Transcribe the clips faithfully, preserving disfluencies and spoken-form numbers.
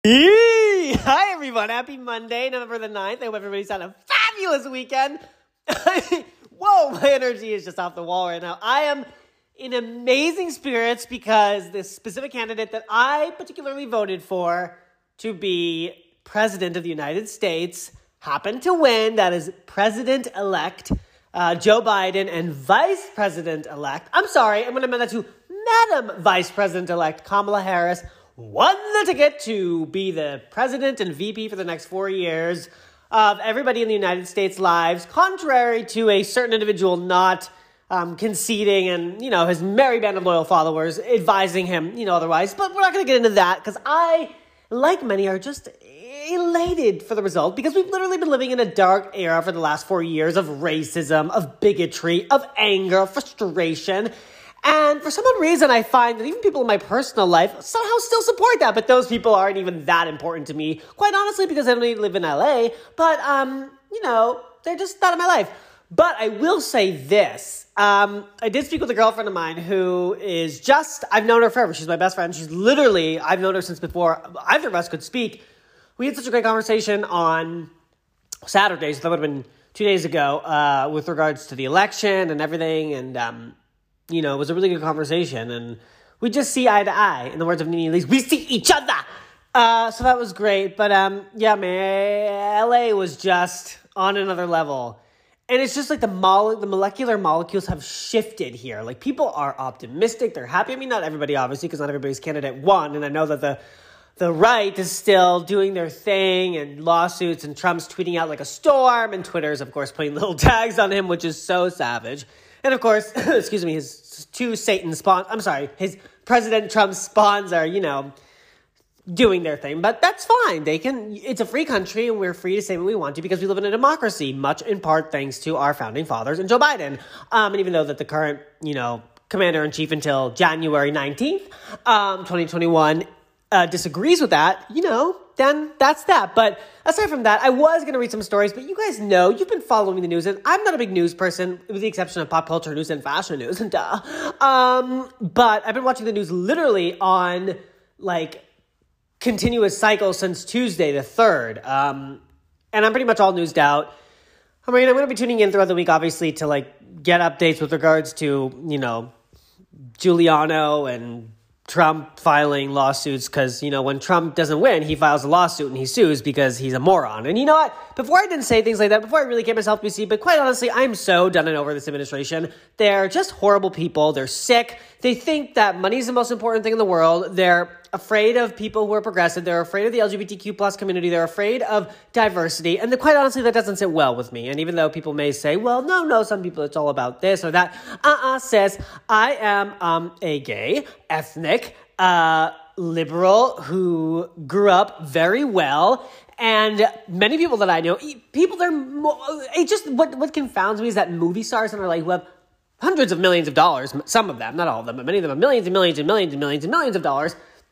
Yee! Hi, everyone. Happy Monday, November the ninth. I hope everybody's had a fabulous weekend. Whoa, my energy is just off the wall right now. I am in amazing spirits because this specific candidate that I particularly voted for to be president of the United States happened to win. That is President-elect uh, Joe Biden and Vice President-elect, I'm sorry, I'm going to amend that to Madam Vice President-elect Kamala Harris won the ticket to be the president and V P for the next four years of everybody in the United States' lives, contrary to a certain individual not um, conceding and, you know, his merry band of loyal followers advising him, you know, otherwise. But we're not going to get into that because I, like many, are just elated for the result because we've literally been living in a dark era for the last four years of racism, of bigotry, of anger, of frustration. And for some odd reason, I find that even people in my personal life somehow still support that, but those people aren't even that important to me, quite honestly, because I don't even live in L A, but, um, you know, they're just not in my life. But I will say this. Um, I did speak with a girlfriend of mine who is just, I've known her forever. She's my best friend. She's literally, I've known her since before either of us could speak. We had such a great conversation on Saturday, so that would have been two days ago, uh, with regards to the election and everything, and, um, you know, it was a really good conversation, and we just see eye to eye. In the words of Nene Leakes, we see each other. Uh, so that was great. But, um, yeah, man, L A was just on another level. And it's just like the mole- the molecular molecules have shifted here. Like, people are optimistic. They're happy. I mean, not everybody, obviously, because not everybody's candidate won. And I know that the the right is still doing their thing and lawsuits, and Trump's tweeting out like a storm, and Twitter's, of course, putting little tags on him, which is so savage. And of course, excuse me, his two Satan spawns, I'm sorry, his President Trump's spawns are, you know, doing their thing. But that's fine. They can, it's a free country and we're free to say what we want to because we live in a democracy, much in part thanks to our founding fathers and Joe Biden. Um, and even though that the current, you know, commander-in-chief until January nineteenth, um, twenty twenty-one, uh, disagrees with that, you know, then that's that. But aside from that, I was going to read some stories, but you guys know, you've been following the news, and I'm not a big news person, with the exception of pop culture news and fashion news, and duh. Um, but I've been watching the news literally on, like, continuous cycle since Tuesday the third. Um, and I'm pretty much all newsed out. I mean, I'm going to be tuning in throughout the week, obviously, to, like, get updates with regards to, you know, Giuliano and Trump filing lawsuits because, you know, when Trump doesn't win, he files a lawsuit and he sues because he's a moron. And you know what? Before I didn't say things like that, before I really gave myself B C, but quite honestly, I'm so done and over this administration. They're just horrible people. They're sick. They think that money is the most important thing in the world. They're afraid of people who are progressive. They're afraid of the L G B T Q plus community. They're afraid of diversity. And the, quite honestly, that doesn't sit well with me. And even though people may say, well, no, no, some people, it's all about this or that. Uh-uh, sis. I am um, a gay, ethnic, uh, liberal who grew up very well. And many people that I know, people, they're more, it just, what, what confounds me is that movie stars and are like, who have hundreds of millions of dollars, some of them, not all of them, but many of them have millions and millions and millions and millions and millions of dollars,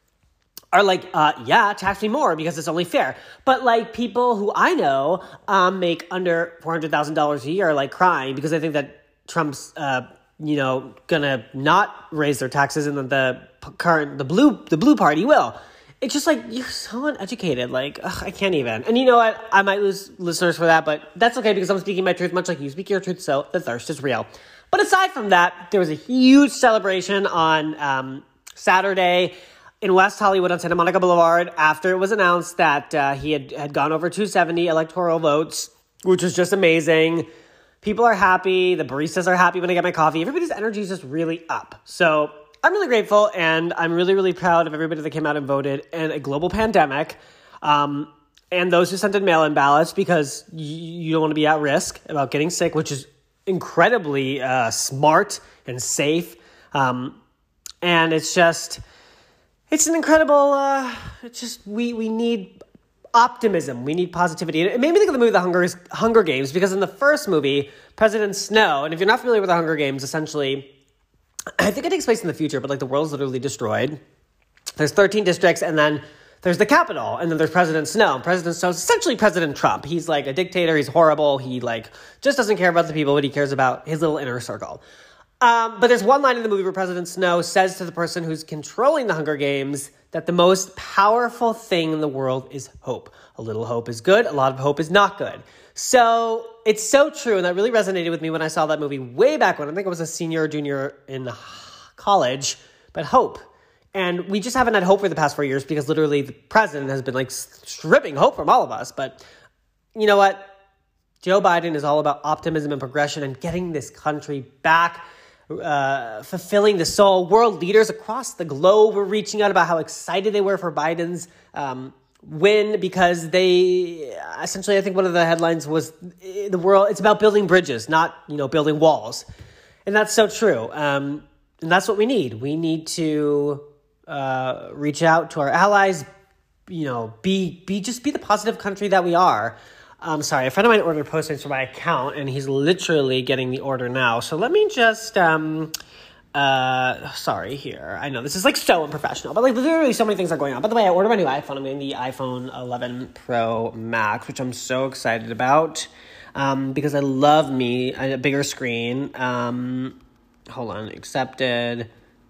are like, uh, yeah, tax me more because it's only fair. But like people who I know um, make under four hundred thousand dollars a year are like crying because I think that Trump's, uh, you know, gonna not raise their taxes and that the current, the blue, the blue party will. It's just like, you're so uneducated. Like, ugh, I can't even. And you know what? I might lose listeners for that, but that's okay because I'm speaking my truth, much like you speak your truth, so the thirst is real. But aside from that, there was a huge celebration on um, Saturday in West Hollywood on Santa Monica Boulevard after it was announced that uh, he had, had gone over two hundred seventy electoral votes, which was just amazing. People are happy. The baristas are happy when I get my coffee. Everybody's energy is just really up. So I'm really grateful, and I'm really, really proud of everybody that came out and voted in a global pandemic, um, and those who sent in mail-in ballots because you, you don't want to be at risk about getting sick, which is incredibly uh, smart and safe. Um, and it's just, it's an incredible, uh, it's just, we, we need optimism. We need positivity. It made me think of the movie The Hunger, Hunger Games because in the first movie, President Snow, and if you're not familiar with The Hunger Games, essentially, I think it takes place in the future, but like the world's literally destroyed. There's thirteen districts, and then there's the capital, and then there's President Snow. President Snow is essentially President Trump. He's like a dictator. He's horrible. He like just doesn't care about the people, but he cares about his little inner circle. Um, but there's one line in the movie where President Snow says to the person who's controlling the Hunger Games that the most powerful thing in the world is hope. A little hope is good. A lot of hope is not good. So it's so true. And that really resonated with me when I saw that movie way back when. I think I was a senior or junior in college. But hope. And we just haven't had hope for the past four years because literally the president has been like stripping hope from all of us. But you know what? Joe Biden is all about optimism and progression and getting this country back, uh, fulfilling the soul. World leaders across the globe were reaching out about how excited they were for Biden's um, win because they essentially, I think one of the headlines was the world, it's about building bridges, not, you know, building walls. And that's so true. Um, and that's what we need. We need to uh, reach out to our allies, you know, be, be, just be the positive country that we are. I'm um, sorry, a friend of mine ordered Postmates for my account, and he's literally getting the order now. So let me just, um, uh, sorry here. I know this is like so unprofessional, but like literally so many things are going on. By the way, I ordered my new iPhone. I'm getting the iPhone eleven Pro Max, which I'm so excited about, um, because I love me a bigger screen. Um, hold on, accepted.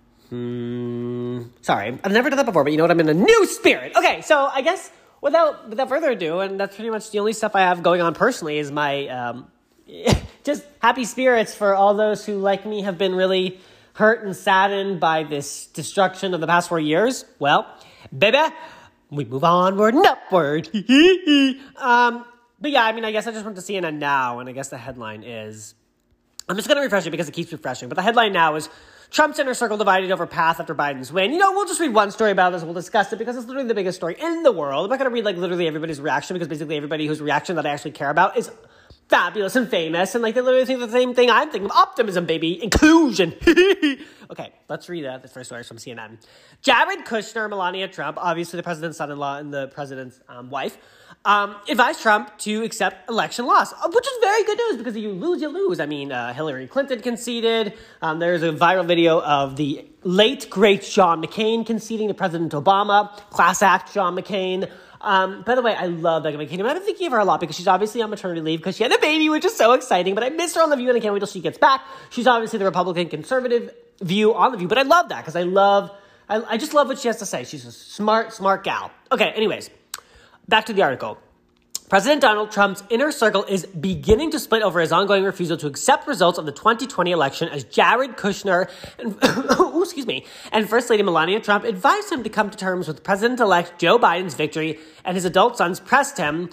Hmm, sorry, I've never done that before, but you know what? I'm in a new spirit. Okay, so I guess... Without without further ado, and that's pretty much the only stuff I have going on personally, is my um, just happy spirits for all those who, like me, have been really hurt and saddened by this destruction of the past four years. Well, baby, we move onward and upward. um, but yeah, I mean, I guess I just went to C N N now, and I guess the headline is... I'm just going to refresh it because it keeps refreshing, but the headline now is... Trump's inner circle divided over path after Biden's win. You know, we'll just read one story about this. We'll discuss it because it's literally the biggest story in the world. I'm not going to read, like, literally everybody's reaction because basically everybody whose reaction that I actually care about is fabulous and famous. And, like, they literally think the same thing I'm thinking of. Optimism, baby. Inclusion. Okay, let's read that. The first story is from C N N. Jared Kushner, Melania Trump, obviously the president's son-in-law and the president's um, wife, um, advised Trump to accept election loss, which is very good news because if you lose, you lose. I mean, uh, Hillary Clinton conceded. Um, there's a viral video of the late, great John McCain conceding to President Obama. Class act John McCain. Um, by the way, I love Meghan McCain. I've been thinking of her a lot because she's obviously on maternity leave because she had a baby, which is so exciting. But I missed her on The View and I can't wait till she gets back. She's obviously the Republican conservative view on The View, but I love that because I love, I, I just love what she has to say. She's a smart, smart gal. Okay, anyways, back to the article. President Donald Trump's inner circle is beginning to split over his ongoing refusal to accept results of the twenty twenty election as Jared Kushner and, ooh, excuse me, and First Lady Melania Trump advised him to come to terms with President-elect Joe Biden's victory, and his adult sons pressed him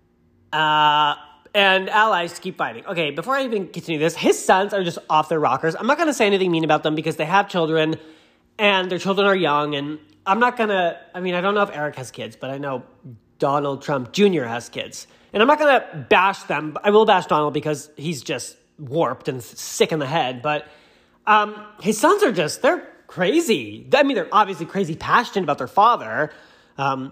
uh, and allies to keep fighting. Okay, before I even continue this, his sons are just off their rockers. I'm not going to say anything mean about them because they have children, and their children are young, and I'm not going to, I mean, I don't know if Eric has kids, but I know Donald Trump Junior has kids. And I'm not going to bash them. But I will bash Donald because he's just warped and sick in the head. But um, his sons are just, they're crazy. I mean, they're obviously crazy passionate about their father. Um,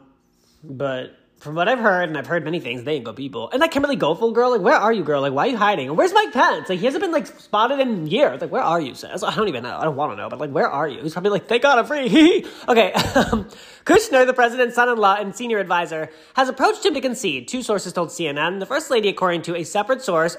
but from what I've heard, and I've heard many things, they ain't good people. And that Kimberly Guilfoyle girl, like, where are you, girl? Like, why are you hiding? And where's Mike Pence? Like, he hasn't been, like, spotted in years. Like, where are you, sis? I don't even know. I don't want to know. But, like, where are you? He's probably like, thank God I'm free. Okay. Um, Kushner, the president's son-in-law and senior advisor, has approached him to concede. Two sources told C N N. The first lady, according to a separate source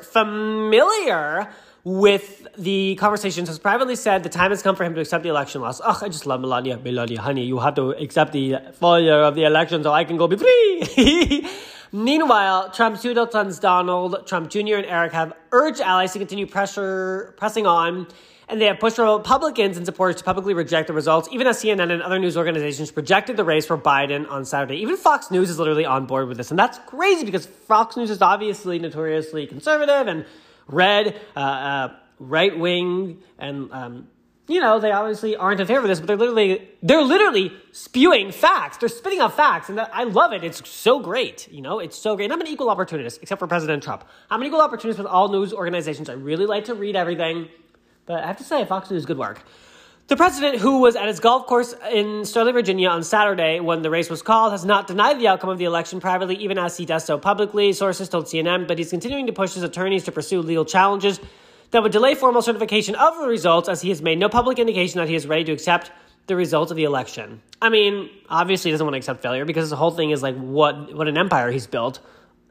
familiar with the conversations, has privately said the time has come for him to accept the election loss. Oh, I just love Melania. Melania, honey, you have to accept the failure of the election so I can go be free. Meanwhile, Trump's two adult sons, Donald Trump Junior and Eric, have urged allies to continue pressure, pressing on, and they have pushed Republicans and supporters to publicly reject the results, even as C N N and other news organizations projected the race for Biden on Saturday. Even Fox News is literally on board with this, and that's crazy because Fox News is obviously notoriously conservative and red, uh, uh, right-wing, and, um, you know, they obviously aren't in favor of this, but they're literally, they're literally spewing facts. They're spitting out facts, and that, I love it. It's so great, you know? It's so great. And I'm an equal opportunist, except for President Trump. I'm an equal opportunist with all news organizations. I really like to read everything, but I have to say, Fox News is good work. The president, who was at his golf course in Sterling, Virginia on Saturday when the race was called, has not denied the outcome of the election privately, even as he does so publicly, sources told C N N, but he's continuing to push his attorneys to pursue legal challenges that would delay formal certification of the results, as he has made no public indication that he is ready to accept the results of the election. I mean, obviously he doesn't want to accept failure because the whole thing is like what, what an empire he's built.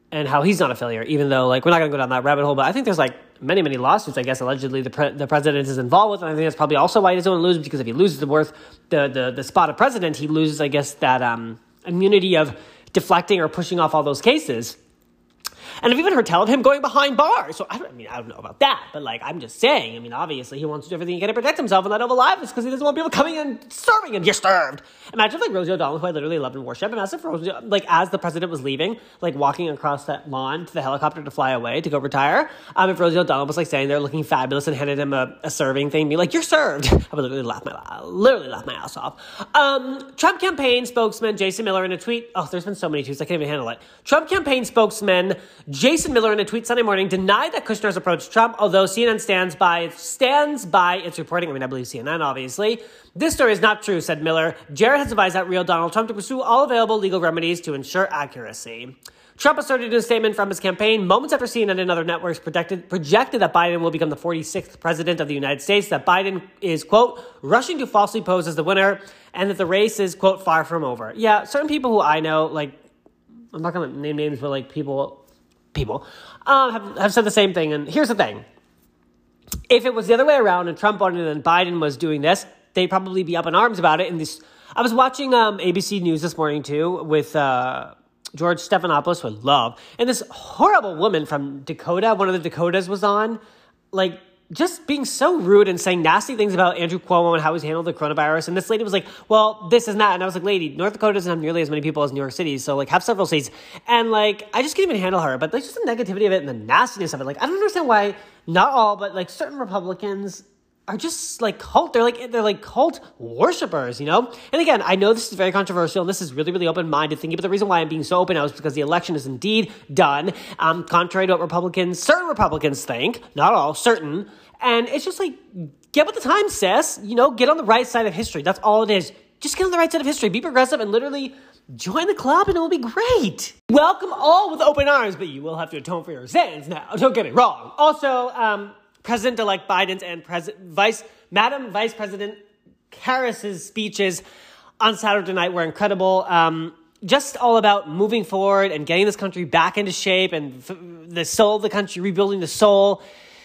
and how he's not a failure, even though, like, we're not going to go down that rabbit hole, but I think there's, like, many, many lawsuits, I guess, allegedly the pre- the president is involved with, and I think that's probably also why he doesn't want to lose, because if he loses the worth, the, the, the spot of president, he loses, I guess, that um, immunity of deflecting or pushing off all those cases. And I've even heard tell of him going behind bars. So I, don't, I mean, I don't know about that, but like, I'm just saying, I mean, obviously he wants to do everything he can to protect himself and that Oval Office because he doesn't want people coming and serving him. You're served. Imagine if, like, Rosie O'Donnell, who I literally loved and worship, and as if Rosie, like, as the president was leaving, like, walking across that lawn to the helicopter to fly away to go retire, um, if Rosie O'Donnell was, like, standing there looking fabulous and handed him a, a serving thing, be like, you're served. I would literally laugh my, literally laugh my ass off. Um, Trump campaign spokesman Jason Miller in a tweet, oh, there's been so many tweets, I can't even handle it. Trump campaign spokesman Jason Miller in a tweet Sunday morning denied that Kushner has approached Trump, although C N N stands by stands by its reporting. I mean, I believe C N N, obviously. This story is not true, said Miller. Jared has advised that real Donald Trump to pursue all available legal remedies to ensure accuracy. Trump asserted in a statement from his campaign moments after C N N and other networks projected, projected that Biden will become the forty-sixth president of the United States, that Biden is, quote, rushing to falsely pose as the winner, and that the race is, quote, far from over. Yeah, certain people who I know, like, I'm not going to name names, but, like, people... people, um, have, have said the same thing. And here's the thing. If it was the other way around and Trump won and Biden was doing this, they'd probably be up in arms about it. And this, I was watching um, A B C News this morning, too, with uh, George Stephanopoulos, who I love. And this horrible woman from Dakota, one of the Dakotas, was on, like, just being so rude and saying nasty things about Andrew Cuomo and how he's handled the coronavirus. And this lady was like, well, this is not. And I was like, lady, North Dakota doesn't have nearly as many people as New York City. So, like, have several states. And, like, I just can't even handle her. But there's just the negativity of it and the nastiness of it. Like, I don't understand why not all, but, like, certain Republicans are just, like, cult. They're, like, they're like cult worshipers, you know? And again, I know this is very controversial, and this is really, really open-minded thinking, but the reason why I'm being so open now is because the election is indeed done, um, contrary to what Republicans, certain Republicans think, not all, certain. And it's just like, get with the times, sis. You know, get on the right side of history. That's all it is. Just get on the right side of history. Be progressive and literally join the club and it will be great. Welcome all with open arms, but you will have to atone for your sins now. Don't get me wrong. Also, um, President-elect Biden's and Pres- Vice, Madam Vice President Harris's speeches on Saturday night were incredible. Um, just all about moving forward and getting this country back into shape and f- the soul of the country, rebuilding the soul.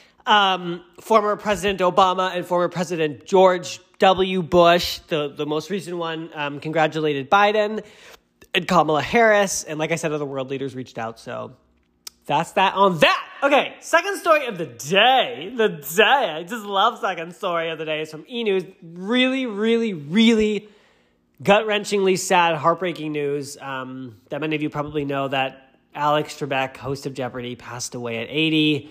Um, former President Obama and former President George W. Bush, the, the most recent one, um, congratulated Biden and Kamala Harris. And like I said, other world leaders reached out. So that's that on that. Okay, second story of the day. The day. I just love second story of the day. It's from E! News. Really, really, really gut-wrenchingly sad, heartbreaking news. Um, that many of you probably know that Alex Trebek, host of Jeopardy, passed away at eighty.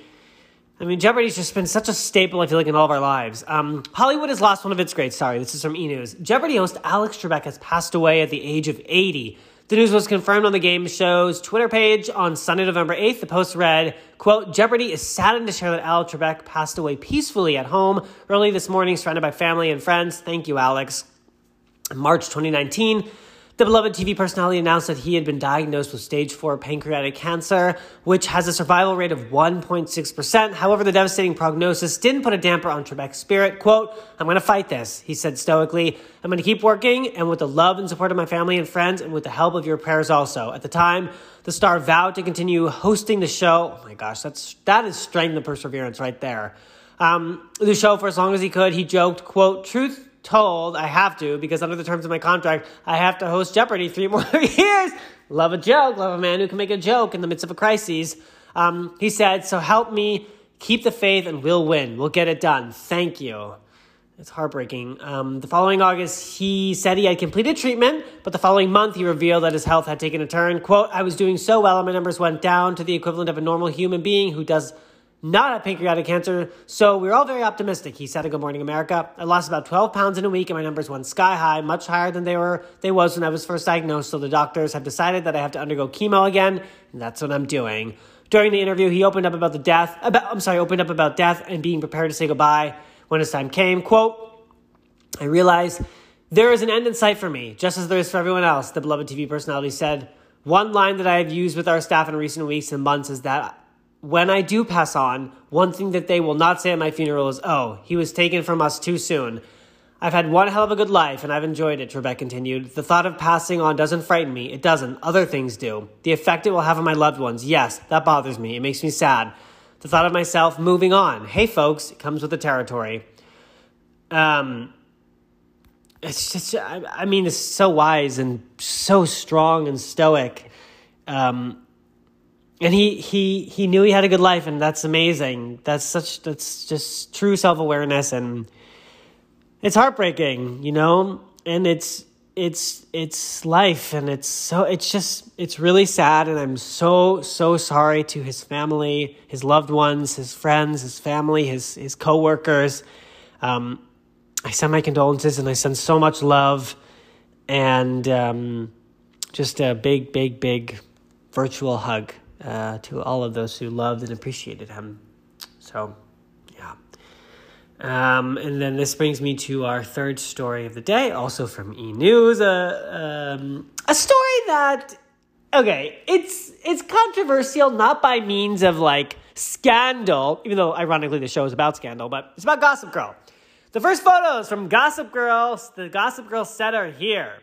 I mean, Jeopardy's just been such a staple, I feel like, in all of our lives. Um, Hollywood has lost one of its greats. Sorry, this is from E! News. Jeopardy host Alex Trebek has passed away at the age of eighty. The news was confirmed on the game show's Twitter page on Sunday, November eighth. The post read, quote, Jeopardy is saddened to share that Alex Trebek passed away peacefully at home early this morning, surrounded by family and friends. Thank you, Alex. In March twenty nineteen, the beloved T V personality announced that he had been diagnosed with stage four pancreatic cancer, which has a survival rate of one point six percent. However, the devastating prognosis didn't put a damper on Trebek's spirit. Quote, I'm going to fight this, he said stoically. I'm going to keep working, and with the love and support of my family and friends, and with the help of your prayers also. At the time, the star vowed to continue hosting the show. Oh my gosh, that's that is strength and perseverance right there. Um, the show for as long as he could. He joked, quote, truth told, I have to, because under the terms of my contract, I have to host Jeopardy three more years. Love a joke. Love a man who can make a joke in the midst of a crisis. Um, he said, so help me keep the faith and we'll win. We'll get it done. Thank you. It's heartbreaking. Um, the following August, he said he had completed treatment, but the following month, he revealed that his health had taken a turn. Quote, I was doing so well and my numbers went down to the equivalent of a normal human being who does not have pancreatic cancer, so we we're all very optimistic, he said in Good Morning America. I lost about twelve pounds in a week and my numbers went sky high, much higher than they were they was when I was first diagnosed, so the doctors have decided that I have to undergo chemo again, and that's what I'm doing. During the interview, he opened up about the death, about, I'm sorry, opened up about death and being prepared to say goodbye when his time came. Quote, I realized there is an end in sight for me, just as there is for everyone else, the beloved T V personality said. One line that I have used with our staff in recent weeks and months is that when I do pass on, one thing that they will not say at my funeral is, oh, he was taken from us too soon. I've had one hell of a good life, and I've enjoyed it, Trebek continued. The thought of passing on doesn't frighten me. It doesn't. Other things do. The effect it will have on my loved ones, yes, that bothers me. It makes me sad. The thought of myself moving on. Hey, folks, it comes with the territory. Um, it's just, I, I mean, it's so wise and so strong and stoic. Um, and he, he, he knew he had a good life, and that's amazing. That's such, that's just true self-awareness, and it's heartbreaking, you know, and it's, it's, it's life, and it's so, it's just, it's really sad. And I'm so, so sorry to his family, his loved ones, his friends, his family, his, his coworkers. Um, I send my condolences, and I send so much love, and, um, just a big, big, big virtual hug, uh, to all of those who loved and appreciated him. So, yeah. Um, and then this brings me to our third story of the day, also from E! News, uh, um, a story that, okay, it's it's controversial, not by means of, like, scandal, even though, ironically, the show is about scandal, but it's about Gossip Girl. The first photos from Gossip Girl, the Gossip Girl set are here.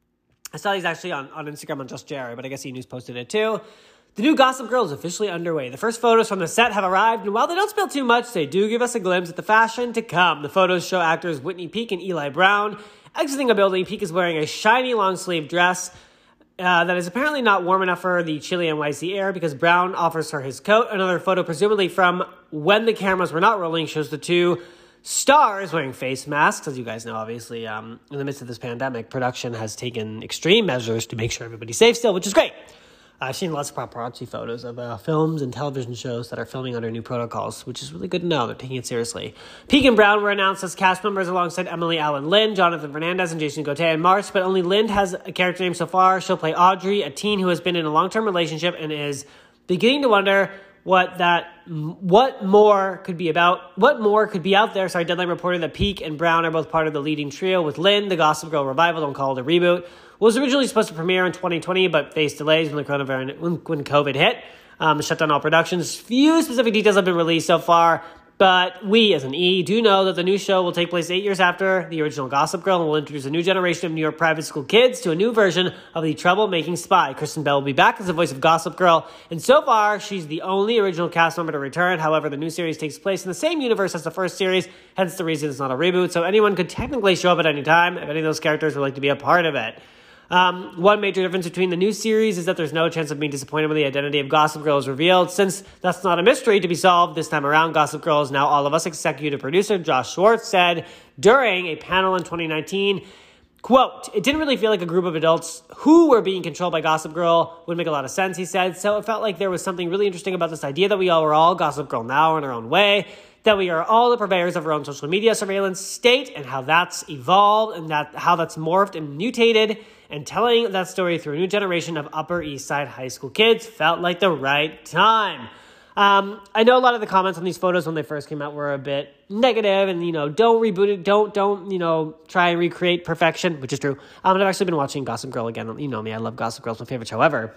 I saw these actually on, on Instagram on Just Jerry, but I guess E! News posted it too. The new Gossip Girl is officially underway. The first photos from the set have arrived, and while they don't spill too much, they do give us a glimpse at the fashion to come. The photos show actors Whitney Peak and Eli Brown exiting a building. Peak is wearing a shiny long-sleeve dress uh, that is apparently not warm enough for the chilly N Y C air because Brown offers her his coat. Another photo, presumably from when the cameras were not rolling, shows the two stars wearing face masks. As you guys know, obviously, um, in the midst of this pandemic, production has taken extreme measures to make sure everybody's safe still, which is great. I've seen lots of paparazzi photos of uh, films and television shows that are filming under new protocols, which is really good to know. They're taking it seriously. Peak and Brown were announced as cast members alongside Emily Allen Lind, Jonathan Fernandez, and Jason Gauthier in March, but only Lind has a character name so far. She'll play Audrey, a teen who has been in a long-term relationship and is beginning to wonder what that, what more could be about, what more could be out there. Sorry, Deadline reported that Peak and Brown are both part of the leading trio with Lind. The Gossip Girl revival, don't call it a reboot, was originally supposed to premiere in twenty twenty, but faced delays when the coronavirus, when, when COVID hit. Um, shut down all productions. Few specific details have been released so far, but we, as an E, do know that the new show will take place eight years after the original Gossip Girl and will introduce a new generation of New York private school kids to a new version of the troublemaking spy. Kristen Bell will be back as the voice of Gossip Girl, and so far, she's the only original cast member to return. However, the new series takes place in the same universe as the first series, hence the reason it's not a reboot, so anyone could technically show up at any time if any of those characters would like to be a part of it. Um, one major difference between the new series is that there's no chance of being disappointed when the identity of Gossip Girl is revealed. Since that's not a mystery to be solved this time around, Gossip Girl is now All of Us executive producer Josh Schwartz said during a panel in twenty nineteen, quote, "It didn't really feel like a group of adults who were being controlled by Gossip Girl. Would make a lot of sense," he said. So it felt like there was something really interesting about this idea that we all were all Gossip Girl now in our own way, that we are all the purveyors of our own social media surveillance state, and how that's evolved and that how that's morphed and mutated, and telling that story through a new generation of Upper East Side high school kids felt like the right time. Um, I know a lot of the comments on these photos when they first came out were a bit negative, and, you know, don't reboot it, don't, don't, you know, try and recreate perfection, which is true. Um, I've actually been watching Gossip Girl again. You know me, I love Gossip Girl, it's my favorite show ever.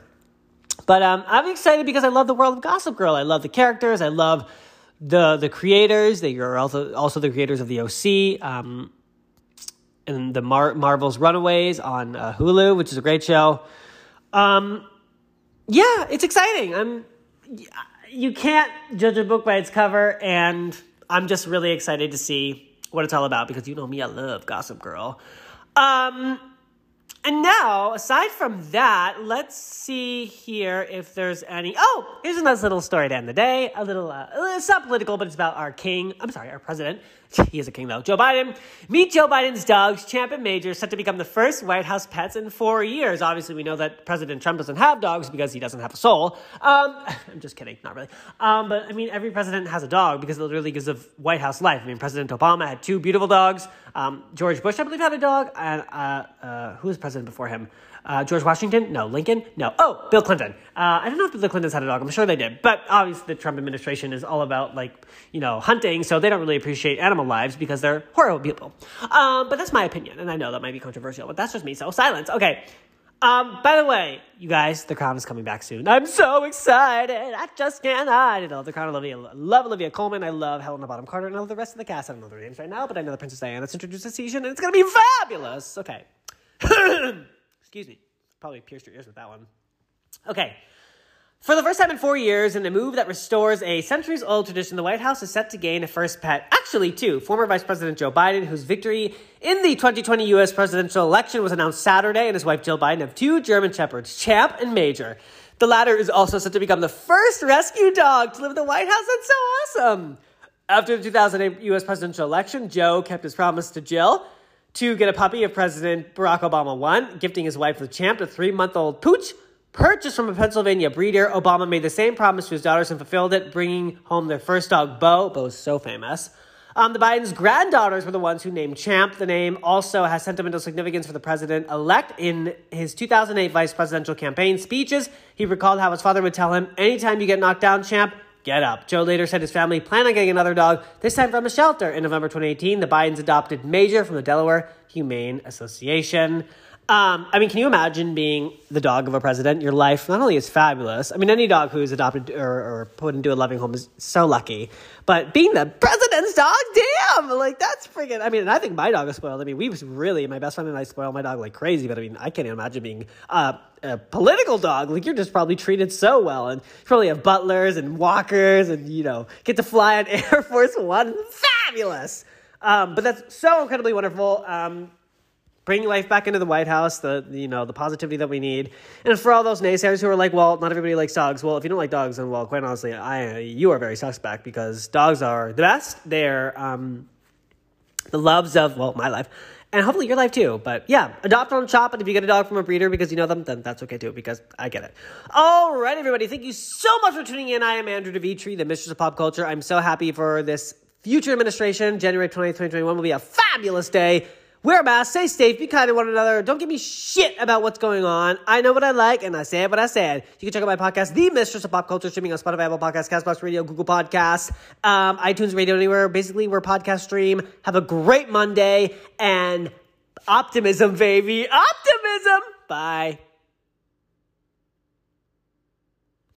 But um, I'm excited because I love the world of Gossip Girl. I love the characters, I love the the creators. They are also, also the creators of the O C, um, and the Mar- Marvel's Runaways on uh, Hulu, which is a great show. Um, yeah, it's exciting. I'm, you can't judge a book by its cover, and I'm just really excited to see what it's all about because you know me, I love Gossip Girl. Um, and now, aside from that, let's see here if there's any... Oh, here's a nice little story to end the day. A little, uh, it's not political, but it's about our king. I'm sorry, our president. He is a king, though. Joe Biden. Meet Joe Biden's dogs, Champ and Major, set to become the first White House pets in four years. Obviously, we know that President Trump doesn't have dogs because he doesn't have a soul. Um, I'm just kidding. Not really. Um, but, I mean, every president has a dog because it literally gives of White House life. I mean, President Obama had two beautiful dogs. Um, George Bush, I believe, had a dog. And uh, uh, who was president before him? Uh, George Washington? No. Lincoln? No. Oh, Bill Clinton. Uh, I don't know if the Clintons had a dog. I'm sure they did. But obviously the Trump administration is all about, like, you know, hunting, so they don't really appreciate animal lives because they're horrible people. Um, but that's my opinion, and I know that might be controversial, but that's just me, so silence. Okay. Um, by the way, you guys, The Crown is coming back soon. I'm so excited. I just can't hide. I love The Crown. Olivia, I love Olivia Colman. I love Helena Bonham Carter. And I love the rest of the cast. I don't know their names right now, but I know the Princess Diana that's introduced this season, and it's going to be fabulous. Okay. Excuse me. Probably pierced your ears with that one. Okay. For the first time in four years, in a move that restores a centuries-old tradition, the White House is set to gain a first pet. Actually, two. Former Vice President Joe Biden, whose victory in the twenty twenty U S presidential election was announced Saturday, and his wife Jill Biden have two German Shepherds, Champ and Major. The latter is also set to become the first rescue dog to live in the White House. That's so awesome. After the two thousand eight U S presidential election, Joe kept his promise to Jill to get a puppy if President Barack Obama won, gifting his wife with Champ, a three-month-old pooch. Purchased from a Pennsylvania breeder, Obama made the same promise to his daughters and fulfilled it, bringing home their first dog, Bo. Bo's so famous. Um, the Biden's granddaughters were the ones who named Champ. The name also has sentimental significance for the president-elect. In his two thousand eight vice presidential campaign speeches, he recalled how his father would tell him, anytime you get knocked down, Champ, get up. Joe later said his family planned on getting another dog, this time from a shelter. In November twenty eighteen, the Bidens adopted Major from the Delaware Humane Association. Um, I mean, can you imagine being the dog of a president? Your life not only is fabulous. I mean, any dog who's adopted or, or put into a loving home is so lucky. But being the president's dog, damn, like that's freaking. I mean, and I think my dog is spoiled. I mean, we was really my best friend and I spoil my dog like crazy. But I mean, I can't even imagine being uh, a political dog. Like you're just probably treated so well, and you probably have butlers and walkers, and you know, get to fly on Air Force One. Fabulous. Um, but that's so incredibly wonderful. Um, Bring life back into the White House, the you know the positivity that we need, and for all those naysayers who are like, well, not everybody likes dogs. Well, if you don't like dogs, then well, quite honestly, I you are very suspect because dogs are the best. They're um, the loves of well my life, and hopefully your life too. But yeah, adopt on shop, and if you get a dog from a breeder because you know them, then that's okay too because I get it. All right, everybody, thank you so much for tuning in. I am Andrew DeVitri, the Mistress of Pop Culture. I'm so happy for this future administration. January twentieth, twenty twenty-one will be a fabulous day. Wear a mask, stay safe, be kind to one another. Don't give me shit about what's going on. I know what I like, and I say what I said. You can check out my podcast, The Mistress of Pop Culture, streaming on Spotify, Apple Podcasts, CastBox Radio, Google Podcasts, um, iTunes Radio, anywhere. Basically, we're podcast stream. Have a great Monday, and optimism, baby. Optimism. Bye.